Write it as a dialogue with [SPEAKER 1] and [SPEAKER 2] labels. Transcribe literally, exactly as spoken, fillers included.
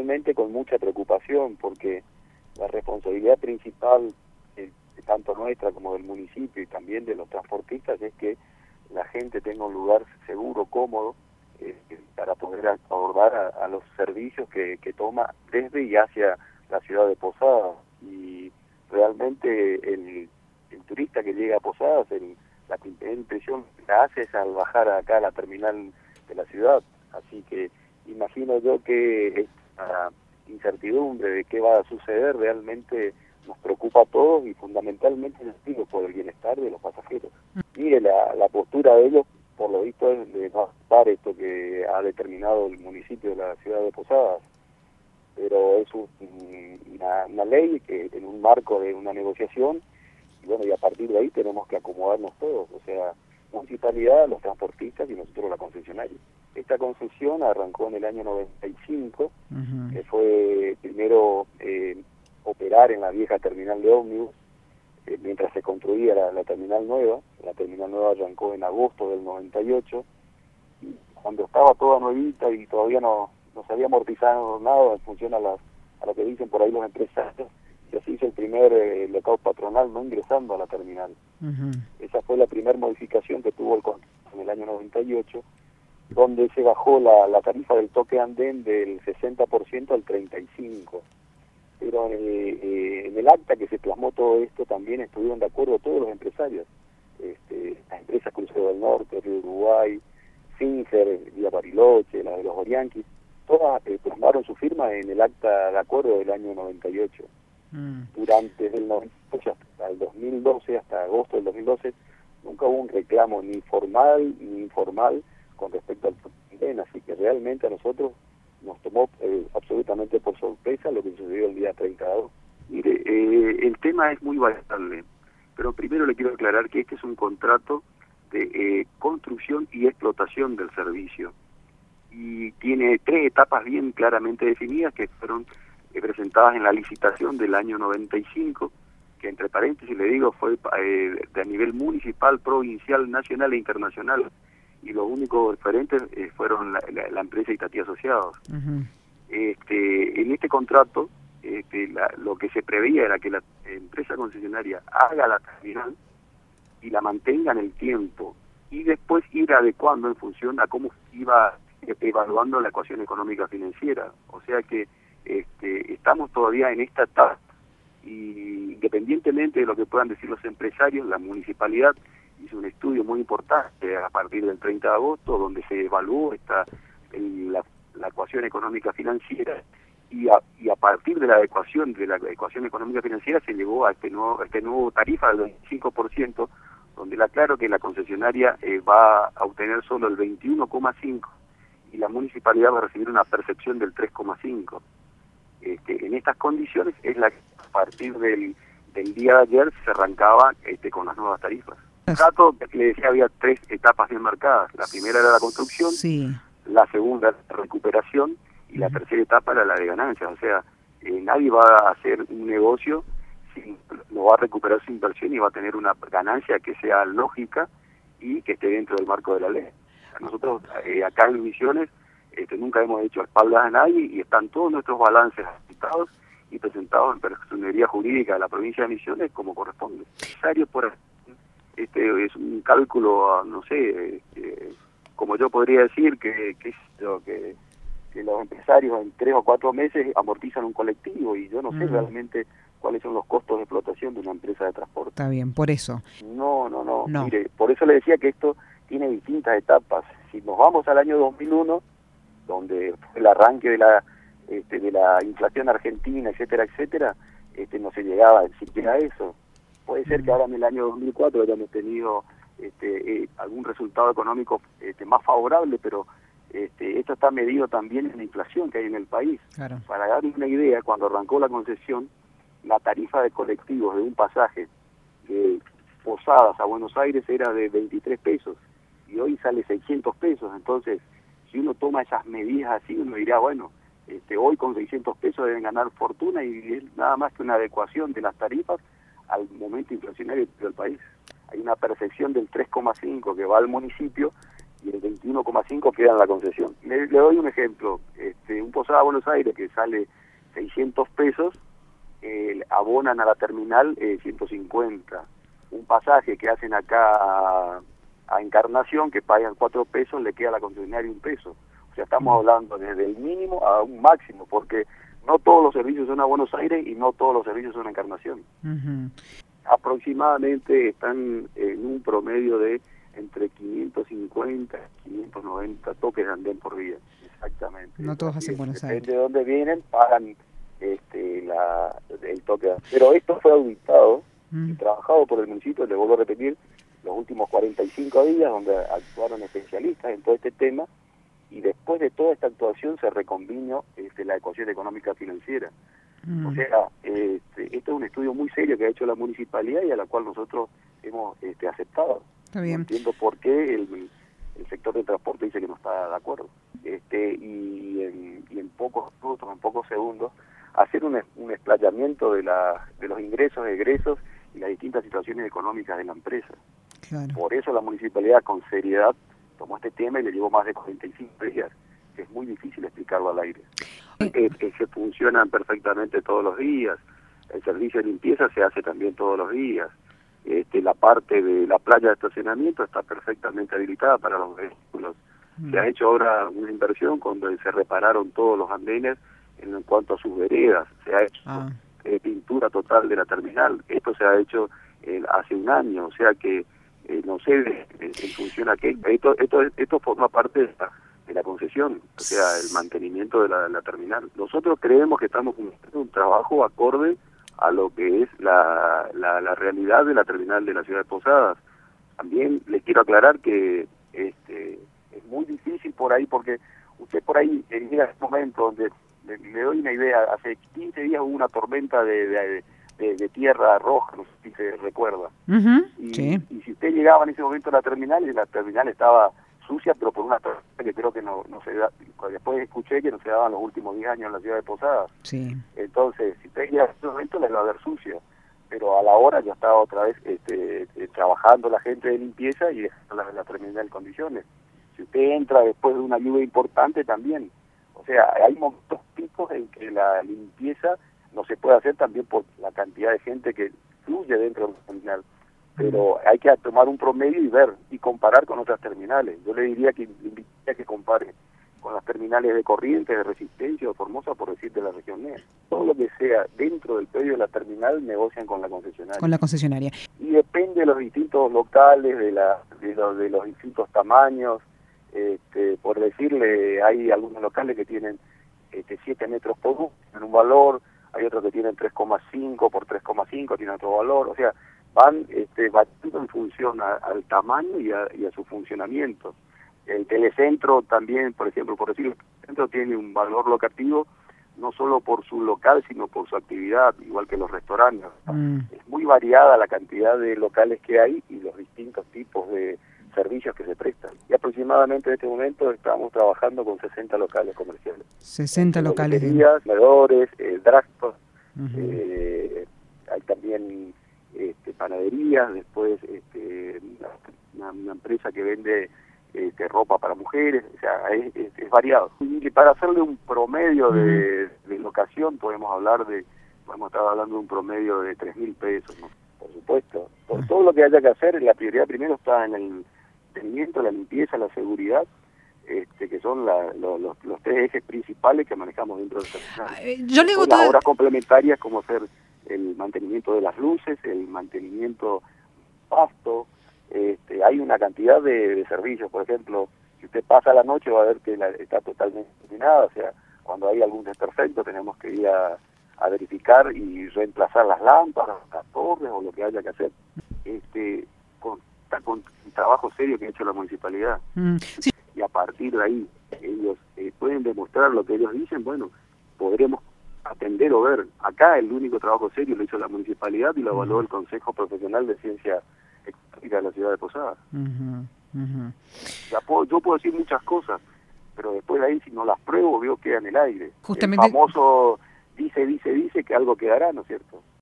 [SPEAKER 1] realmente con mucha preocupación, porque la responsabilidad principal, eh, tanto nuestra como del municipio y también de los transportistas, es que la gente tenga un lugar seguro, cómodo, eh, para poder abordar a, a los servicios que, que toma desde y hacia la ciudad de Posadas. Y realmente el, el turista que llega a Posadas, el, la primera impresión que la hace es al bajar acá a la terminal de la ciudad. Así que imagino yo que esta incertidumbre de qué va a suceder realmente nos preocupa a todos, y fundamentalmente, digo, por el bienestar de los pasajeros. Mire, la, la postura de ellos, por lo visto, es de no aceptar esto que ha determinado el municipio de la ciudad de Posadas, pero es un, una, una ley que en un marco de una negociación, y bueno, y a partir de ahí tenemos que acomodarnos todos, o sea, municipalidad, los transportistas y nosotros la concesionaria. Esta concesión arrancó en el año noventa y cinco, uh-huh. que fue primero eh, operar en la vieja terminal de ómnibus, eh, mientras se construía la, la terminal nueva. La terminal nueva arrancó en agosto del noventa y ocho, y cuando estaba toda nuevita y todavía no, no se había amortizado nada en función a, las, a lo que dicen por ahí los empresarios, ya se hizo el primer eh, lockout patronal no ingresando a la terminal. Uh-huh. Esa fue la primera modificación que tuvo el contrato en el año noventa y ocho, donde se bajó la, la tarifa del toque andén del sesenta por ciento al treinta y cinco por ciento. Pero eh, eh, en el acta que se plasmó todo esto también estuvieron de acuerdo todos los empresarios. Este, las empresas Crucero del Norte, Río Uruguay, Singer, Vía Bariloche, la de los Orianquis, todas eh, plasmaron su firma en el acta de acuerdo del año noventa y ocho. Mm. Durante el noventa y ocho hasta el dos mil doce, hasta agosto del dos mil doce, nunca hubo un reclamo ni formal ni informal con respecto al andén, así que realmente a nosotros nos tomó eh, absolutamente por sorpresa lo que sucedió el día treinta de agosto. Mire, eh, el tema es muy variable, pero primero le quiero aclarar que este es un contrato de eh, construcción y explotación del servicio, y tiene tres etapas bien claramente definidas que fueron eh, presentadas en la licitación del año noventa y cinco, que entre paréntesis le digo fue eh, de a nivel municipal, provincial, nacional e internacional, y los únicos referentes eh, fueron la, la, la empresa Itatí Asociados. Uh-huh. Este, en este contrato, este, la, lo que se preveía era que la empresa concesionaria haga la terminal y la mantenga en el tiempo, y después ir adecuando en función a cómo iba evaluando la ecuación económica financiera. O sea que este, estamos todavía en esta etapa, y independientemente de lo que puedan decir los empresarios, la municipalidad hizo un estudio muy importante a partir del treinta de agosto, donde se evaluó esta el, la, la ecuación económica financiera, y a, y a partir de la adecuación de la ecuación económica financiera se llegó a este nuevo, a este nuevo tarifa del veinticinco por ciento, donde le aclaro que la concesionaria eh, va a obtener solo el veintiuno coma cinco por ciento y la municipalidad va a recibir una percepción del tres coma cinco por ciento. Este, en estas condiciones es la que a partir del, del día de ayer se arrancaba este, con las nuevas tarifas. El dato que le decía había tres etapas bien marcadas. La primera era la construcción, sí. La segunda la recuperación, y uh-huh. la tercera etapa era la de ganancias. O sea, eh, nadie va a hacer un negocio si no va a recuperar su inversión y va a tener una ganancia que sea lógica y que esté dentro del marco de la ley. Nosotros eh, acá en Misiones este, nunca hemos hecho espaldas a nadie, y están todos nuestros balances aceptados y presentados en personería jurídica de la provincia de Misiones como corresponde. Necesario por este es un cálculo, no sé, eh, como yo podría decir que que, que que los empresarios en tres o cuatro meses amortizan un colectivo, y yo no sé mm. realmente cuáles son los costos de explotación de una empresa de transporte.
[SPEAKER 2] Está bien, por eso.
[SPEAKER 1] No, no, no, no. Mire, por eso le decía que esto tiene distintas etapas. Si nos vamos al año dos mil uno, donde fue el arranque de la este, de la inflación argentina, etcétera, etcétera, este, no se llegaba siquiera a eso. Puede ser que ahora en el año dos mil cuatro hayamos tenido este, eh, algún resultado económico este, más favorable, pero este, esto está medido también en la inflación que hay en el país. Claro. Para dar una idea, cuando arrancó la concesión, la tarifa de colectivos de un pasaje de Posadas a Buenos Aires era de veintitrés pesos, y hoy sale seiscientos pesos. Entonces, si uno toma esas medidas así, uno dirá, bueno, este, hoy con seiscientos pesos deben ganar fortuna, y es nada más que una adecuación de las tarifas al momento inflacionario del país. Hay una percepción del tres coma cinco que va al municipio, y el veintiuno coma cinco queda en la concesión. Le, le doy un ejemplo, este, un Posada Buenos Aires que sale seiscientos pesos, eh, abonan a la terminal eh, ciento cincuenta. Un pasaje que hacen acá a, a Encarnación, que pagan cuatro pesos, le queda a la concesionaria un peso. O sea, estamos hablando desde el mínimo a un máximo, porque no todos los servicios son a Buenos Aires y no todos los servicios son a Encarnación. Uh-huh. Aproximadamente están en un promedio de entre quinientos cincuenta y quinientos noventa toques de andén por día, exactamente.
[SPEAKER 2] No todos hacen Buenos Aires.
[SPEAKER 1] Depende de dónde vienen, pagan este, la, el toque. Pero esto fue auditado mm. y trabajado por el municipio, le vuelvo a repetir, los últimos cuarenta y cinco días, donde actuaron especialistas en todo este tema, y después de toda esta actuación se reconvino este, la ecuación económica financiera. Mm. O sea, este, esto es un estudio muy serio que ha hecho la municipalidad y a la cual nosotros hemos este, aceptado.
[SPEAKER 2] Está bien.
[SPEAKER 1] No entiendo por qué el, el sector de transporte dice que no está de acuerdo. Este, y, en, y en pocos minutos, en pocos segundos, hacer un, un explayamiento de, la, de los ingresos, egresos y las distintas situaciones económicas de la empresa.
[SPEAKER 2] Claro.
[SPEAKER 1] Por eso la municipalidad con seriedad tomó este tema y le llevó más de cuarenta y cinco días. Es muy difícil explicarlo al aire. Es que se funcionan perfectamente todos los días. El servicio de limpieza se hace también todos los días. Este, la parte de la playa de estacionamiento está perfectamente habilitada para los vehículos. Mm. Se ha hecho ahora una inversión cuando se repararon todos los andenes en, en cuanto a sus veredas. Se ha hecho ah. eh, pintura total de la terminal. Esto se ha hecho eh, hace un año, o sea que eh, no sé eh, en función a qué. Esto, esto, esto forma parte de la, de la concesión, o sea, el mantenimiento de la, de la terminal. Nosotros creemos que estamos cumpliendo un trabajo acorde a lo que es la, la, la realidad de la terminal de la ciudad de Posadas. También les quiero aclarar que este es muy difícil por ahí, porque usted por ahí llega a ese momento donde, le, le doy una idea, hace quince días hubo una tormenta de, de, de, de tierra roja, no sé si se recuerda.
[SPEAKER 2] Uh-huh,
[SPEAKER 1] y,
[SPEAKER 2] sí.
[SPEAKER 1] y si usted llegaba en ese momento a la terminal, y la terminal estaba sucia, pero por una tormenta que creo que no, no se da, después escuché que no se daban los últimos diez años en la ciudad de Posadas.
[SPEAKER 2] Sí.
[SPEAKER 1] Entonces, si usted llega a ese momento, les va a ver sucia, pero a la hora ya estaba otra vez este, eh, trabajando la gente de limpieza y dejando la, la terminal en condiciones. Si usted entra después de una lluvia importante también, o sea, hay momentos picos en que la limpieza no se puede hacer también por la cantidad de gente que fluye dentro de la terminal. Pero hay que tomar un promedio y ver, y comparar con otras terminales. Yo le diría que invitaría que compare con las terminales de Corrientes, de Resistencia o Formosa, por decir de la región N E A. Todo lo que sea dentro del predio de la terminal negocian con la concesionaria.
[SPEAKER 2] Con la concesionaria.
[SPEAKER 1] Y depende de los distintos locales, de, la, de, lo, de los distintos tamaños. Este, por decirle, hay algunos locales que tienen este, siete metros por uno, tienen un valor, hay otros que tienen tres coma cinco por tres coma cinco, tienen otro valor, o sea, van este, variando en función a, al tamaño y a, y a su funcionamiento. El telecentro también, por ejemplo, por decirlo, el centro tiene un valor locativo no solo por su local, sino por su actividad, igual que los restaurantes. Mm. Es muy variada la cantidad de locales que hay y los distintos tipos de servicios que se prestan. Y aproximadamente en este momento estamos trabajando con sesenta locales comerciales.
[SPEAKER 2] sesenta locales.
[SPEAKER 1] Boleterías, comedores, eh, dragstores, uh-huh. eh, hay también este, panaderías, después este, una, una empresa que vende este, ropa para mujeres, o sea, es, es, es variado. Y para hacerle un promedio uh-huh. de, de locación podemos hablar de, podemos estar hablando de un promedio de tres mil pesos, ¿no? Por supuesto. Por uh-huh. todo lo que haya que hacer, la prioridad primero está en el mantenimiento, la limpieza, la seguridad, este, que son la, lo, los, los tres ejes principales que manejamos dentro del terminal.
[SPEAKER 2] Yo le digo
[SPEAKER 1] las todo... obras complementarias como ser el mantenimiento de las luces, el mantenimiento pasto, este, hay una cantidad de, de servicios, por ejemplo, si usted pasa la noche va a ver que la, está totalmente iluminada, o sea, cuando hay algún desperfecto tenemos que ir a, a verificar y reemplazar las lámparas, las torres o lo que haya que hacer. Este, con, con un trabajo serio que ha hecho la municipalidad. Mm, sí. Y a partir de ahí ellos eh, pueden demostrar lo que ellos dicen, bueno, podremos atender o ver. Acá el único trabajo serio lo hizo la municipalidad y lo evaluó el Consejo Profesional de Ciencia Económica de la ciudad de Posadas. Uh-huh, uh-huh. Ya puedo, yo puedo decir muchas cosas, pero después de ahí si no las pruebo veo que queda en el aire. Justamente... El famoso dice, dice, dice que algo quedará, ¿no es cierto?